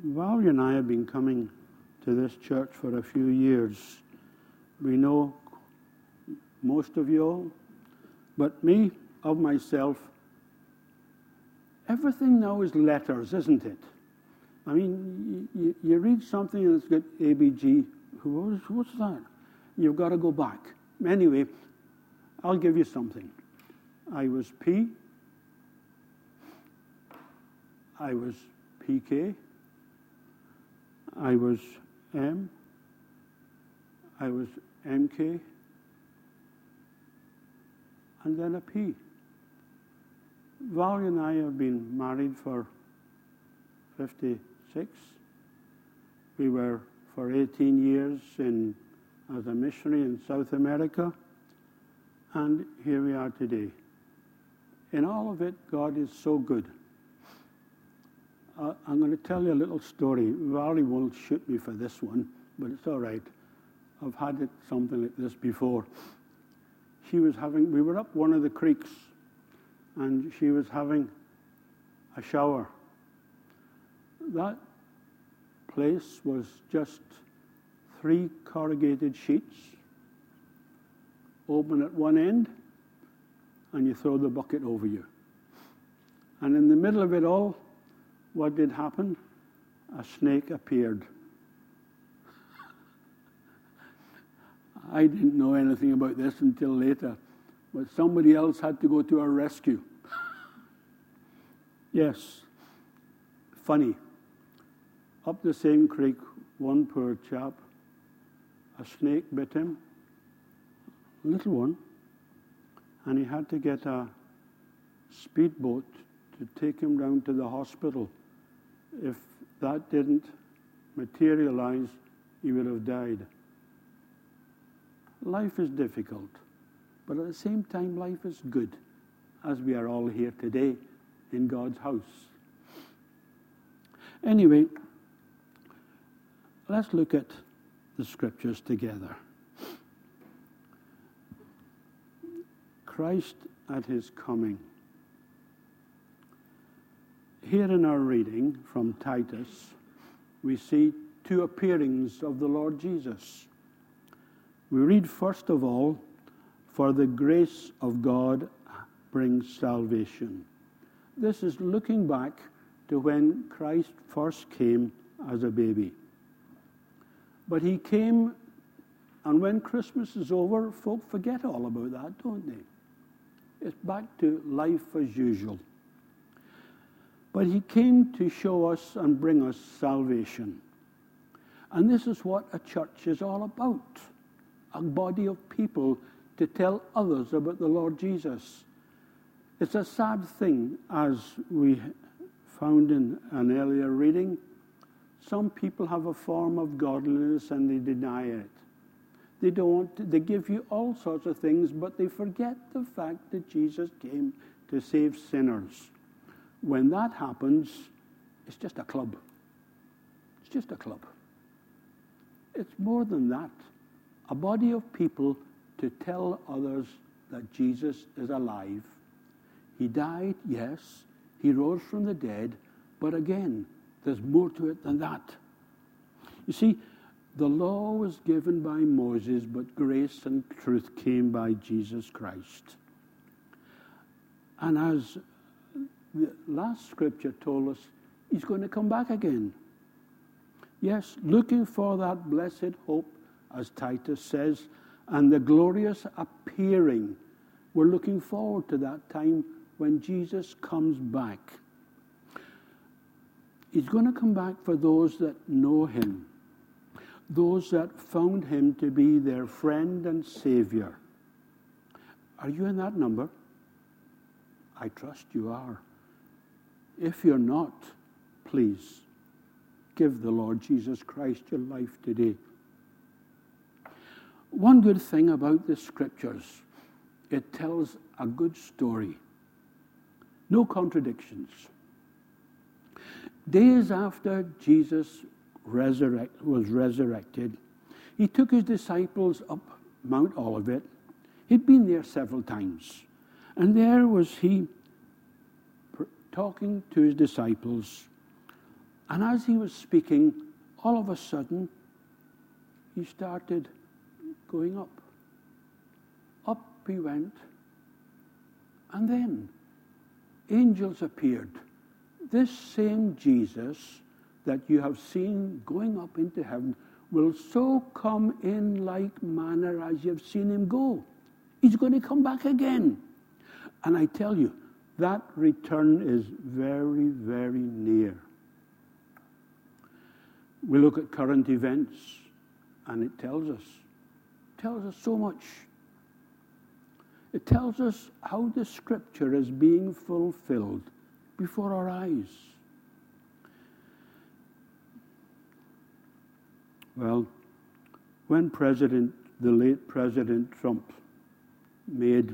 Valerie and I have been coming to this church for a few years. We know most of you all, but me, of myself, everything now is letters, isn't it? I mean, you read something and it's got ABG. What's that? You've got to go back. Anyway, I'll give you something. I was P. I was PK. I was M. I was MK. And then a P. Valerie and I have been married for 56. We were for 18 years as a missionary in South America. And here we are today. In all of it, God is so good. I'm going to tell you a little story. Valerie won't shoot me for this one, but it's all right. I've had something like this before. We were up one of the creeks, and she was having a shower. That place was just 3 corrugated sheets, open at one end, and you throw the bucket over you. And in the middle of it all, what did happen? A snake appeared. I didn't know anything about this until later, but somebody else had to go to our rescue. Yes, funny. Up the same creek, one poor chap, a snake bit him, a little one, and he had to get a speedboat to take him down to the hospital. If that didn't materialize, he would have died. Life is difficult, but at the same time, life is good, as we are all here today in God's house. Anyway, let's look at the scriptures together. Christ at his coming. Here in our reading from Titus, we see 2 appearings of the Lord Jesus. We read first of all, for the grace of God brings salvation. This is looking back to when Christ first came as a baby. But he came, and when Christmas is over, folk forget all about that, don't they? It's back to life as usual. But he came to show us and bring us salvation. And this is what a church is all about. A body of people to tell others about the Lord Jesus. It's a sad thing, as we found in an earlier reading. Some people have a form of godliness and they deny it. They give you all sorts of things, but they forget the fact that Jesus came to save sinners. When that happens, it's just a club. It's just a club. It's more than that. A body of people to tell others that Jesus is alive. He died, yes. He rose from the dead. But again, there's more to it than that. You see, the law was given by Moses, but grace and truth came by Jesus Christ. And as the last scripture told us, he's going to come back again. Yes, looking for that blessed hope, as Titus says, and the glorious appearing. We're looking forward to that time when Jesus comes back. He's going to come back for those that know him, those that found him to be their friend and Savior. Are you in that number? I trust you are. If you're not, please give the Lord Jesus Christ your life today. One good thing about the scriptures, it tells a good story. No contradictions. Days after Jesus was resurrected, he took his disciples up Mount Olivet. He'd been there several times. And there was he talking to his disciples. And as he was speaking, all of a sudden, he started going up. Up he went. And then angels appeared. This same Jesus that you have seen going up into heaven will so come in like manner as you have seen him go. He's going to come back again. And I tell you, that return is very, very near. We look at current events, and it tells us so much. It tells us how the Scripture is being fulfilled before our eyes. Well, when the late President Trump made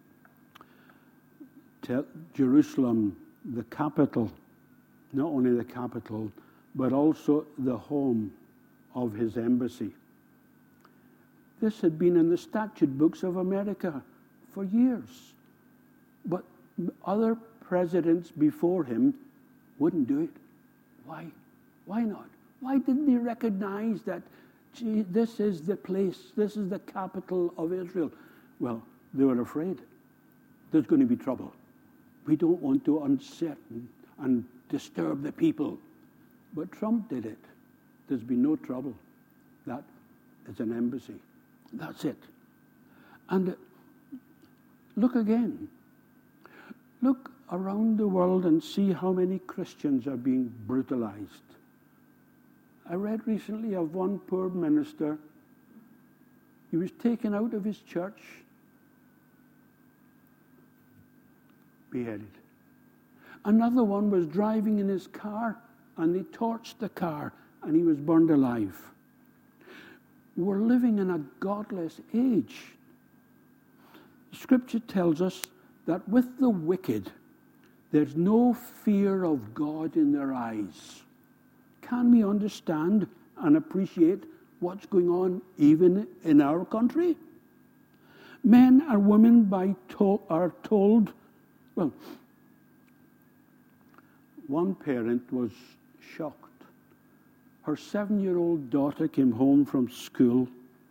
Jerusalem the capital, not only the capital, but also the home of his embassy. This had been in the statute books of America for years. But other presidents before him wouldn't do it. Why? Why not? Why didn't they recognize that, gee, this is the place, this is the capital of Israel? Well, they were afraid. There's going to be trouble. We don't want to uncertain and disturb the people. But Trump did it. There's been no trouble. That is an embassy. That's it. And look again. Look around the world and see how many Christians are being brutalized. I read recently of one poor minister. He was taken out of his church, beheaded. Another one was driving in his car, and they torched the car, and he was burned alive. We're living in a godless age. Scripture tells us that with the wicked, there's no fear of God in their eyes. Can we understand and appreciate what's going on even in our country? Men and women are told, well, one parent was shocked. Her 7-year-old daughter came home from school,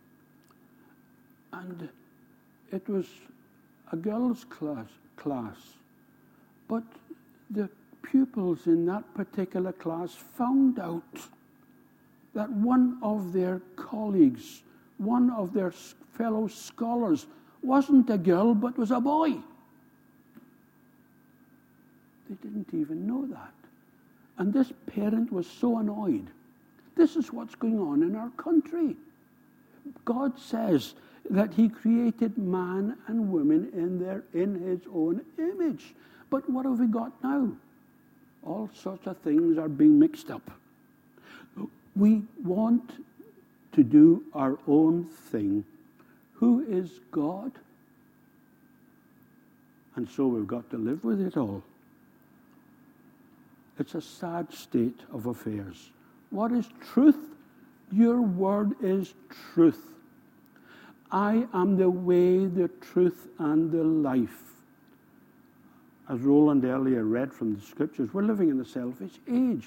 and it was a girls' class. But the pupils in that particular class found out that one of their colleagues, one of their fellow scholars, wasn't a girl but was a boy. They didn't even know that. And this parent was so annoyed. This is what's going on in our country. God says that he created man and woman in his own image. But what have we got now? All sorts of things are being mixed up. We want to do our own thing. Who is God? And so we've got to live with it all. It's a sad state of affairs. What is truth? Your word is truth. I am the way, the truth, and the life. As Roland earlier read from the Scriptures, we're living in a selfish age.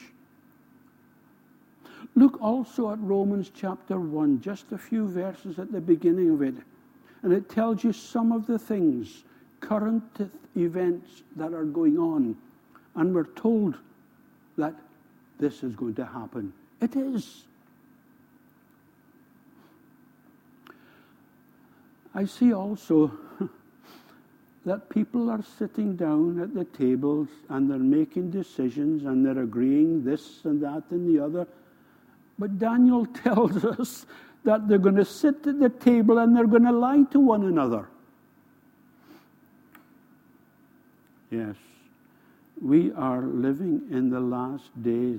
Look also at Romans chapter 1, just a few verses at the beginning of it. And it tells you some of the things, current events that are going on. And we're told that this is going to happen. It is. I see also that people are sitting down at the tables and they're making decisions and they're agreeing this and that and the other. But Daniel tells us that they're going to sit at the table and they're going to lie to one another. Yes. We are living in the last days.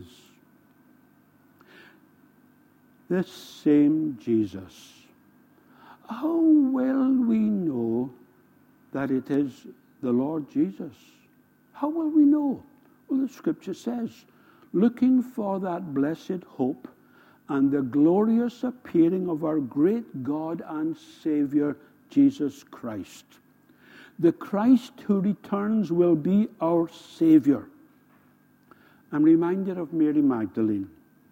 This same Jesus, how well we know that it is the Lord Jesus. How will we know? Well, the Scripture says, looking for that blessed hope and the glorious appearing of our great God and Savior, Jesus Christ. The Christ who returns will be our Savior. I'm reminded of Mary Magdalene.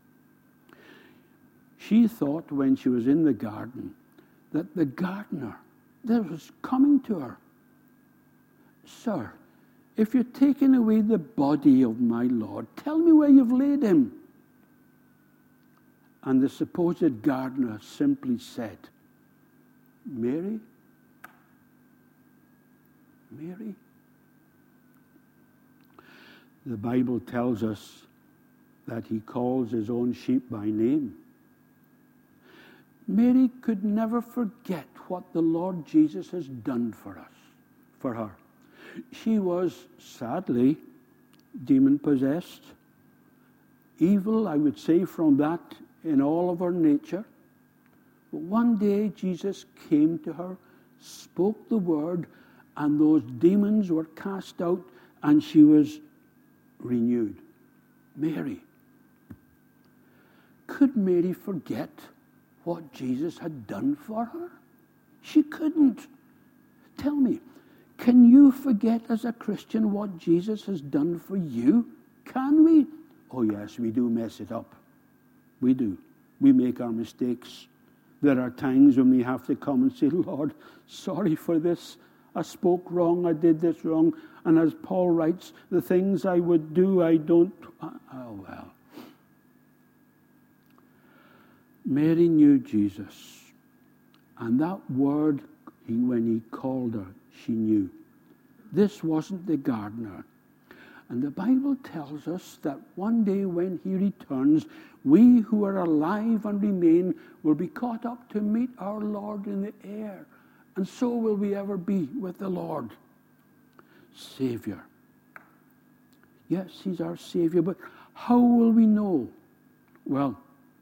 She thought when she was in the garden that the gardener that was coming to her, "Sir, if you're taking away the body of my Lord, tell me where you've laid him." And the supposed gardener simply said, "Mary? Mary?" The Bible tells us that he calls his own sheep by name. Mary could never forget what the Lord Jesus has done for her. She was, sadly, demon-possessed. Evil, I would say, from that in all of her nature. But one day Jesus came to her, spoke the word, and those demons were cast out, and she was renewed. Mary. Could Mary forget what Jesus had done for her? She couldn't. Tell me, can you forget as a Christian what Jesus has done for you? Can we? Oh yes, we do mess it up. We do. We make our mistakes. There are times when we have to come and say, "Lord, sorry for this. I spoke wrong. I did this wrong." And as Paul writes, the things I would do, I don't. Oh, well. Mary knew Jesus. And that word, when he called her, she knew. This wasn't the gardener. And the Bible tells us that one day when he returns, we who are alive and remain will be caught up to meet our Lord in the air. And so will we ever be with the Lord. Savior. Yes, he's our Savior, but how will we know? Well,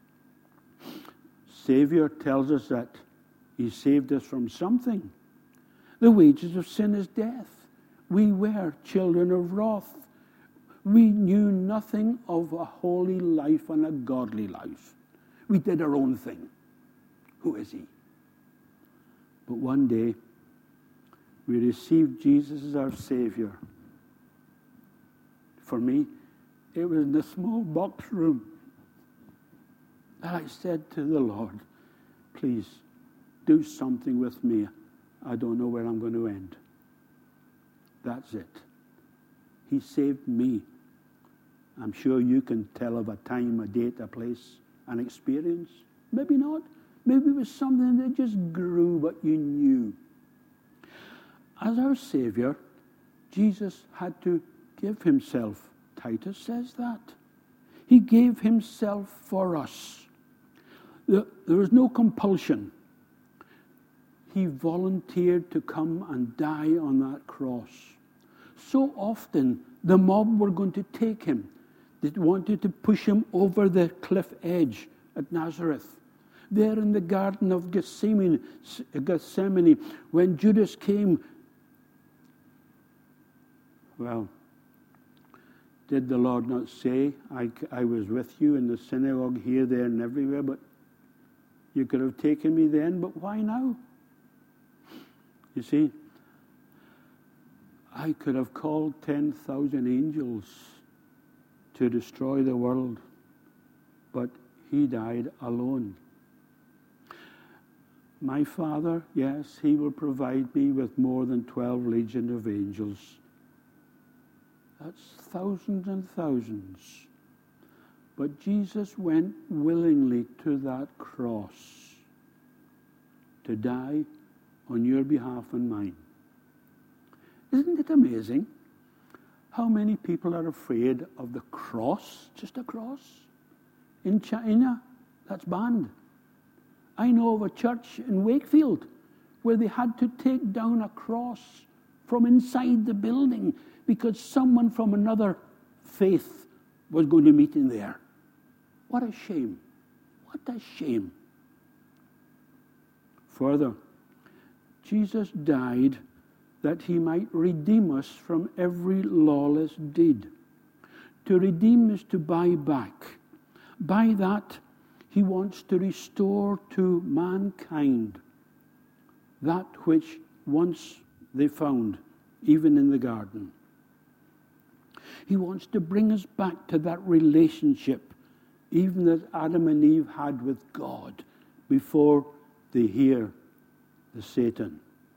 Savior tells us that he saved us from something. The wages of sin is death. We were children of wrath. We knew nothing of a holy life and a godly life. We did our own thing. Who is he? But one day, we received Jesus as our Savior. For me, it was in a small box room that I said to the Lord, "Please, do something with me. I don't know where I'm going to end." That's it. He saved me. I'm sure you can tell of a time, a date, a place, an experience. Maybe not. Maybe it was something that just grew, but you knew. As our Savior, Jesus had to give himself. Titus says that. He gave himself for us. There was no compulsion. He volunteered to come and die on that cross. So often, the mob were going to take him. They wanted to push him over the cliff edge at Nazareth. There in the Garden of Gethsemane, when Judas came, well, did the Lord not say, I was with you in the synagogue here, there, and everywhere, but you could have taken me then, but why now? You see, I could have called 10,000 angels to destroy the world, but he died alone. My Father, yes, he will provide me with more than 12 legions of angels. That's thousands and thousands. But Jesus went willingly to that cross to die on your behalf and mine. Isn't it amazing how many people are afraid of the cross, just a cross? In China, that's banned. I know of a church in Wakefield where they had to take down a cross from inside the building because someone from another faith was going to meet in there. What a shame. What a shame. Further, Jesus died that he might redeem us from every lawless deed. To redeem is to buy back. By that, he wants to restore to mankind that which once they found, even in the garden. He wants to bring us back to that relationship, even that Adam and Eve had with God before they hear the Satan.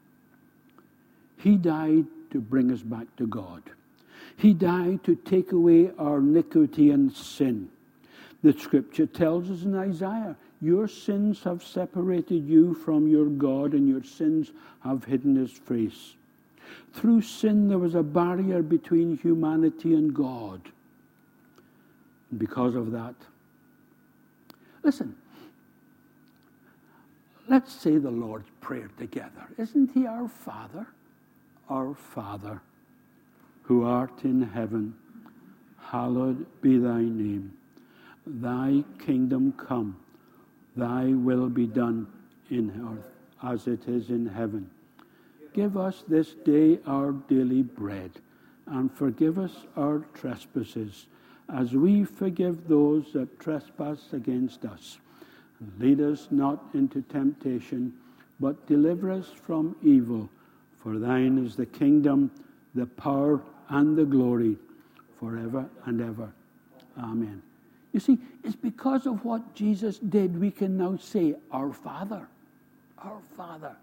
He died to bring us back to God. He died to take away our iniquity and sin. The scripture tells us in Isaiah, your sins have separated you from your God, and your sins have hidden his face. Through sin, there was a barrier between humanity and God. And because of that, listen, let's say the Lord's Prayer together. Isn't he our Father? Our Father, who art in heaven, hallowed be thy name. Thy kingdom come, thy will be done in earth as it is in heaven. Give us this day our daily bread, and forgive us our trespasses, as we forgive those that trespass against us. And lead us not into temptation, but deliver us from evil. For thine is the kingdom, the power, and the glory, forever and ever. Amen. You see, it's because of what Jesus did we can now say, our Father. Our Father.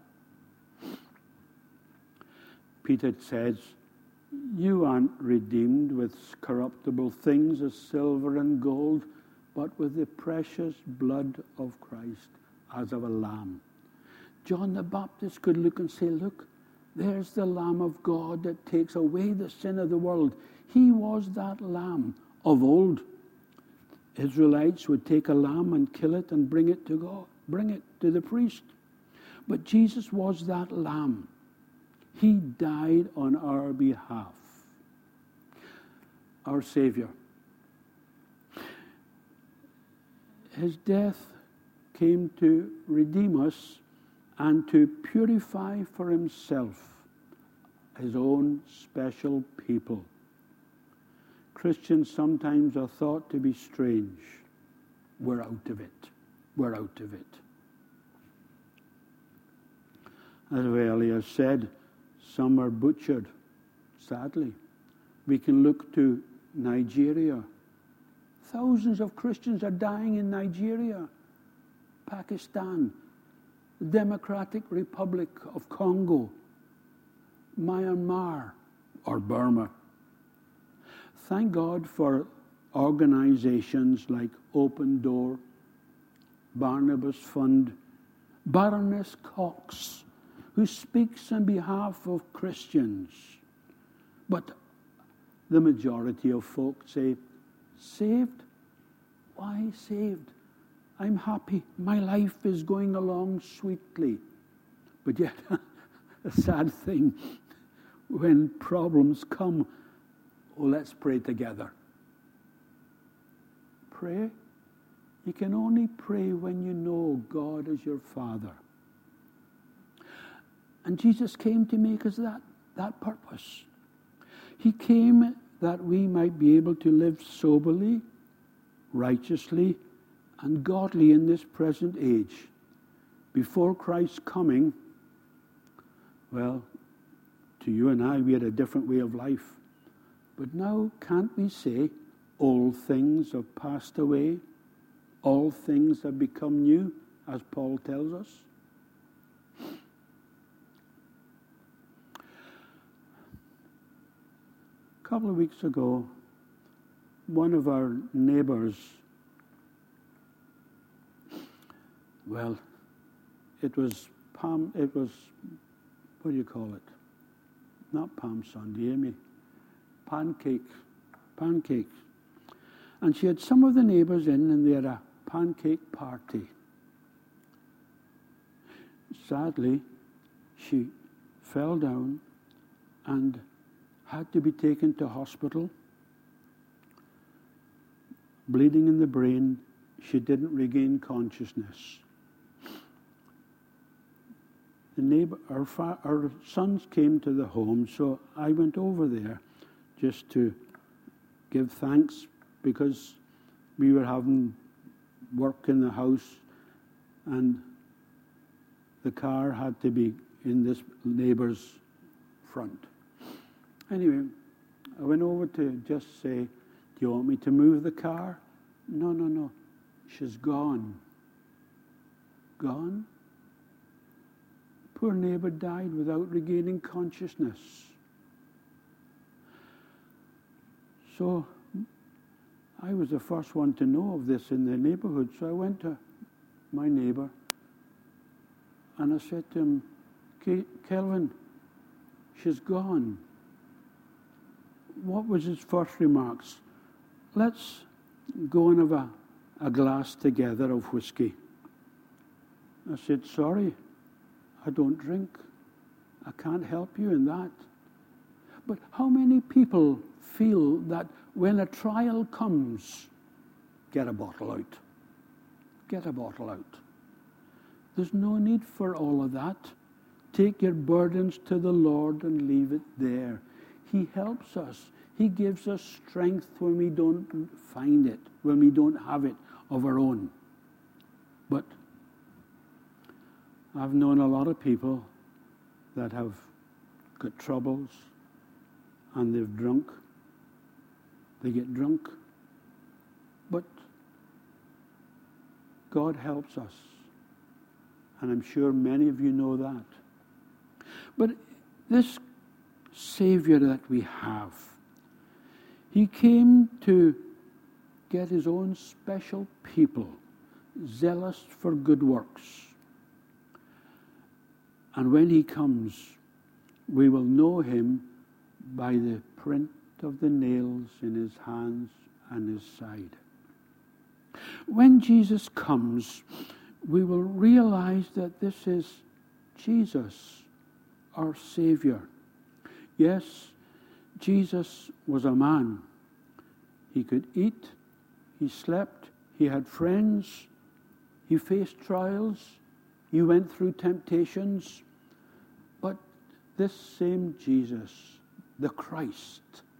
Peter says, you aren't redeemed with corruptible things as silver and gold, but with the precious blood of Christ as of a lamb. John the Baptist could look and say, look, there's the Lamb of God that takes away the sin of the world. He was that lamb of old. Israelites would take a lamb and kill it and bring it to God, bring it to the priest. But Jesus was that lamb. He died on our behalf. Our Savior. His death came to redeem us and to purify for himself his own special people. Christians sometimes are thought to be strange. We're out of it. We're out of it. As we earlier said, some are butchered, sadly. We can look to Nigeria. Thousands of Christians are dying in Nigeria, Pakistan, the Democratic Republic of Congo, Myanmar, or Burma. Thank God for organizations like Open Door, Barnabas Fund, Baroness Cox, who speaks on behalf of Christians. But the majority of folk say, saved? Why saved? I'm happy. My life is going along sweetly. But yet, a sad thing, when problems come, oh, let's pray together. Pray? You can only pray when you know God is your Father. And Jesus came to make us that purpose. He came that we might be able to live soberly, righteously, and godly in this present age. Before Christ's coming, well, to you and I, we had a different way of life. But now, can't we say, all things have passed away, all things have become new, as Paul tells us? A couple of weeks ago, one of our neighbors, well, it was, what do you call it? Not Palm Sunday, Amy. Pancakes. And she had some of the neighbors in, and they had a pancake party. Sadly, she fell down and had to be taken to hospital. Bleeding in the brain, she didn't regain consciousness. The neighbor, our sons came to the home, so I went over there just to give thanks, because we were having work in the house and the car had to be in this neighbor's front. Anyway, I went over to just say, do you want me to move the car? No. She's gone. Gone? Poor neighbour died without regaining consciousness. So I was the first one to know of this in the neighbourhood. So I went to my neighbour and I said to him, Kelvin, she's gone. What was his first remarks? Let's go and have a glass together of whiskey. I said, sorry, I don't drink. I can't help you in that. But how many people feel that when a trial comes, get a bottle out? Get a bottle out. There's no need for all of that. Take your burdens to the Lord and leave it there. He helps us. He gives us strength when we don't find it, when we don't have it of our own. But I've known a lot of people that have got troubles and they've drunk. They get drunk. But God helps us. And I'm sure many of you know that. But this Savior that we have, He came to get His own special people, zealous for good works. And when He comes, we will know Him by the print of the nails in His hands and His side. When Jesus comes, we will realize that this is Jesus, our Savior. Yes, Jesus was a man. He could eat, he slept, he had friends, he faced trials, he went through temptations. But this same Jesus, the Christ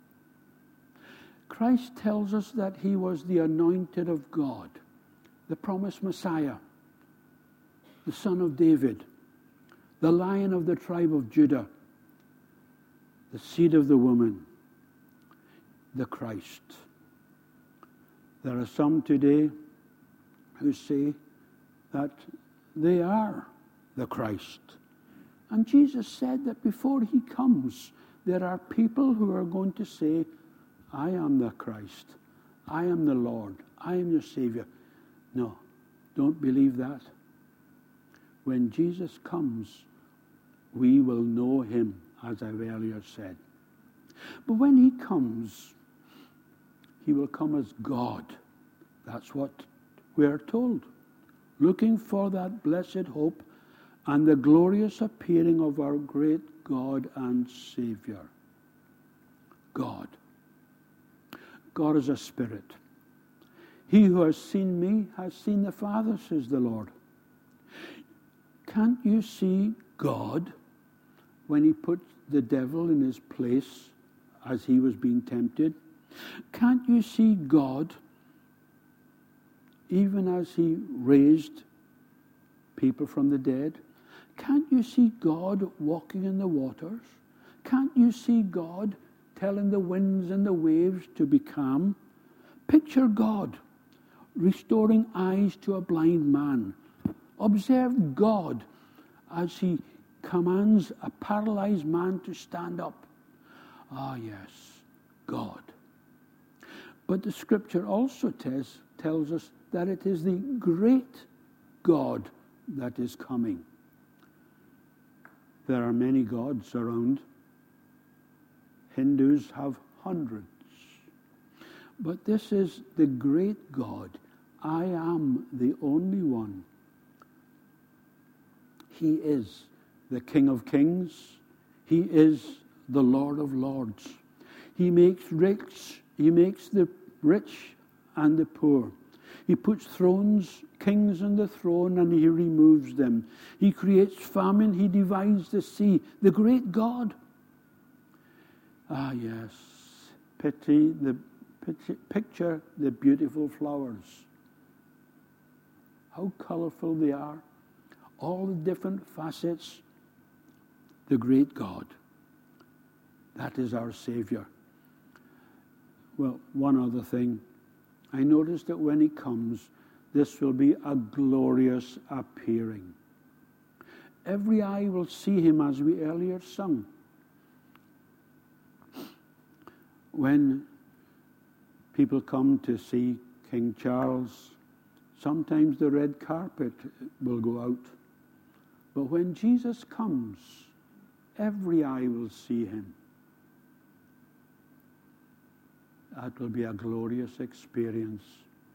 tells us that He was the anointed of God, the promised Messiah, the Son of David, the Lion of the tribe of Judah, the seed of the woman, the Christ. There are some today who say that they are the Christ. And Jesus said that before He comes, there are people who are going to say, I am the Christ. I am the Lord. I am your Savior. No, don't believe that. When Jesus comes, we will know Him, as I've earlier said. But when He comes, He will come as God. That's what we are told. Looking for that blessed hope and the glorious appearing of our great God and Savior. God. God is a spirit. He who has seen me has seen the Father, says the Lord. Can't you see God when He put the devil in his place as he was being tempted? Can't you see God even as He raised people from the dead? Can't you see God walking in the waters? Can't you see God telling the winds and the waves to be calm? Picture God restoring eyes to a blind man. Observe God as He commands a paralyzed man to stand up. Ah, yes, God. But the Scripture also tells us that it is the great God that is coming. There are many gods around. Hindus have hundreds. But this is the great God. I am the only one. He is the King of Kings. He is the Lord of Lords. He makes the rich and the poor. He puts kings on the throne, and He removes them. He creates famine. He divides the sea. The great God. Ah, yes. Picture the beautiful flowers. How colourful they are. All the different facets. The great God. That is our Saviour. Well, one other thing. I noticed that when he comes, this will be a glorious appearing. Every eye will see him, as we earlier sung. When people come to see King Charles, sometimes the red carpet will go out. But when Jesus comes, every eye will see him. That will be a glorious experience.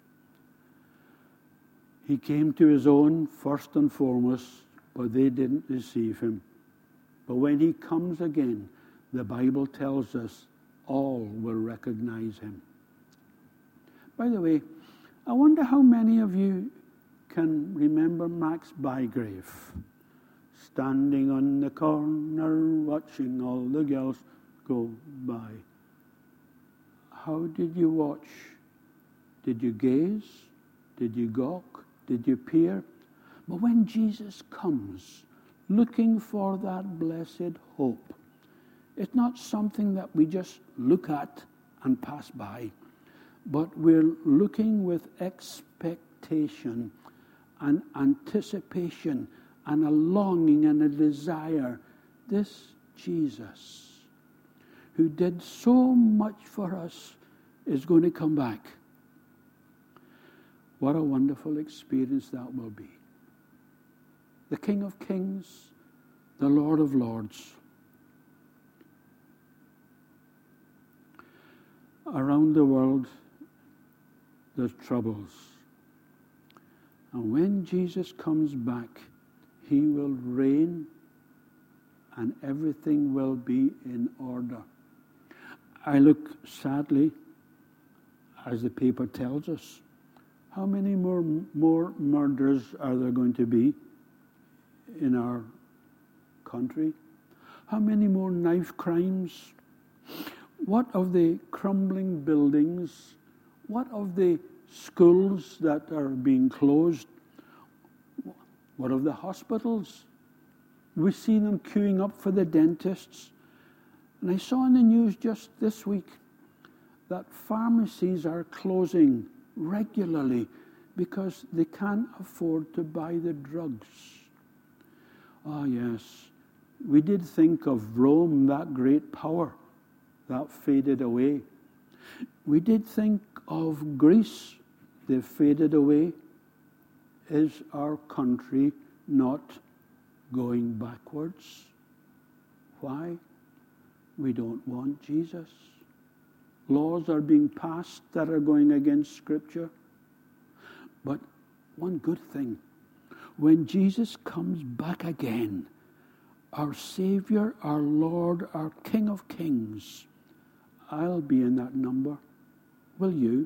He came to his own first and foremost, but they didn't receive him. But when he comes again, the Bible tells us all will recognize him. By the way, I wonder how many of you can remember Max Bygrave standing on the corner watching all the girls go by. How did you watch? Did you gaze? Did you gawk? Did you peer? But when Jesus comes, looking for that blessed hope, it's not something that we just look at and pass by, but we're looking with expectation and anticipation and a longing and a desire. This Jesus, who did so much for us, is going to come back. What a wonderful experience that will be. The King of Kings, the Lord of Lords. Around the world, there's troubles. And when Jesus comes back, he will reign and everything will be in order. I look sadly, as the paper tells us, how many more murders are there going to be in our country? How many more knife crimes? What of the crumbling buildings? What of the schools that are being closed? What of the hospitals? We see them queuing up for the dentists. And I saw in the news just this week that pharmacies are closing regularly because they can't afford to buy the drugs. Ah, yes. We did think of Rome, that great power. That faded away. We did think of Greece. They faded away. Is our country not going backwards? Why? We don't want Jesus. Laws are being passed that are going against Scripture. But one good thing, when Jesus comes back again, our Savior, our Lord, our King of Kings, I'll be in that number. Will you?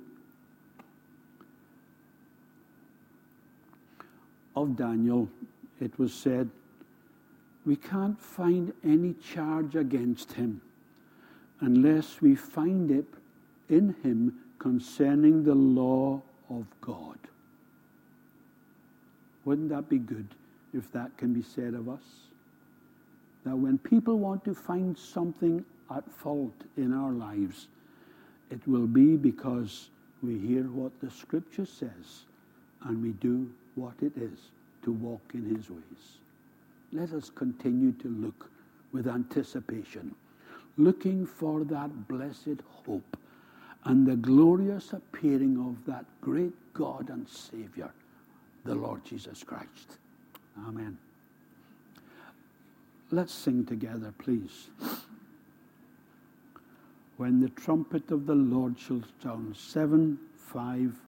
Of Daniel, it was said, we can't find any charge against him unless we find it in him concerning the law of God. Wouldn't that be good if that can be said of us? That when people want to find something at fault in our lives, it will be because we hear what the Scripture says and we do what it is to walk in his ways. Let us continue to look with anticipation, looking for that blessed hope and the glorious appearing of that great God and Savior, the Lord Jesus Christ. Amen. Let's sing together, please. When the trumpet of the Lord shall sound, 7, 5,